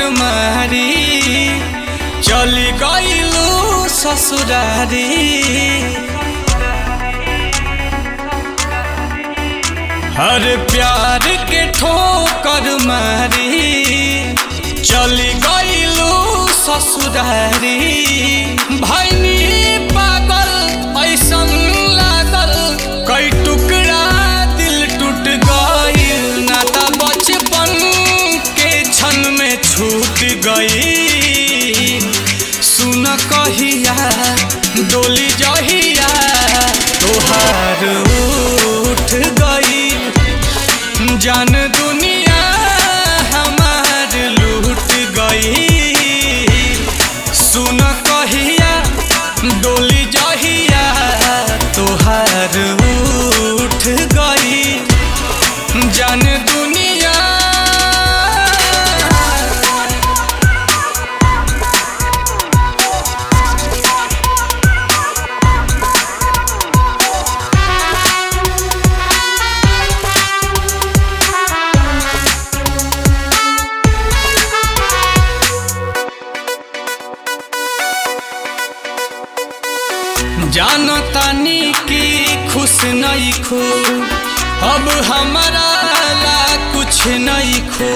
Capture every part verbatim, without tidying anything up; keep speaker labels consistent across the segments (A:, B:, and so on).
A: मारी चली गईलू ससुरारी। हर प्यार के ठोकर मारी चली गईलू ससुरारी। भैनी पागल ऐसन लागल कई टुकड़ा दिल टूट गईल। नाता बचपन के क्षण में छूट गई। सुन कहिया डोली जहिया तोहार उठ गई। जान दुनिया हमार लूट गई। सुन कहिया डोली जहिया तोहार उठ गई। जान दुनिया जानो तानी की खुश नहीं खो। अब हमारा ला कुछ नहीं खो।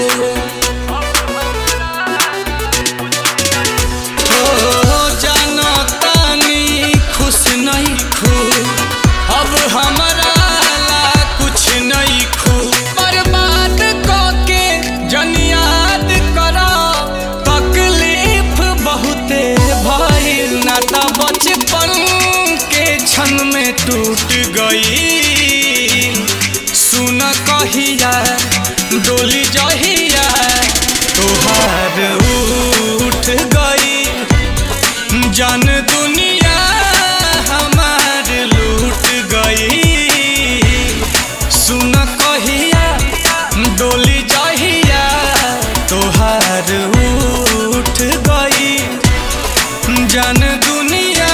A: हो जानो तानी खुश नहीं खो। अब हमारा ला कुछ नहीं खो। बर्बाद करके जन याद करा तकलीफ बहुते भइल। नाता बचपन क्षण में टूट गई। सुन कहिया डोली जहिया तोहार उठ गई। जान दुनिया हमार लूट गई। सुन कहिया डोली जहिया तोहार उठ गई। जान दुनिया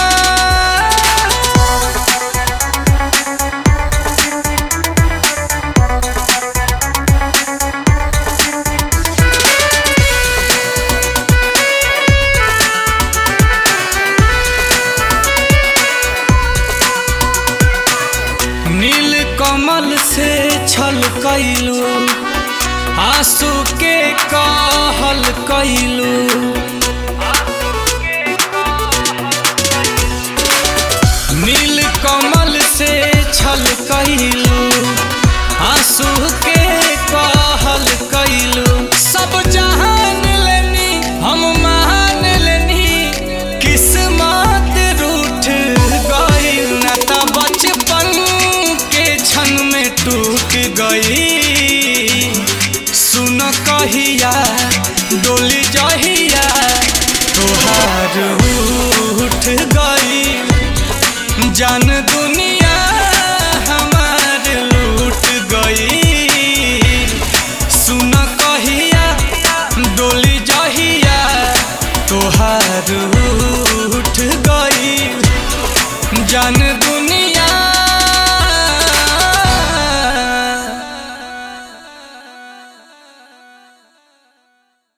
A: नील कमल से छल कैलू। आंसू के कहल कैलू। नील कमल से छल कैलू। आंसू के कहल कैलू। सब जान लेनी हम मान लेनी। किस्मत रूठ गई। नाता बचपन क्षण में टूट गई। सुन कहिया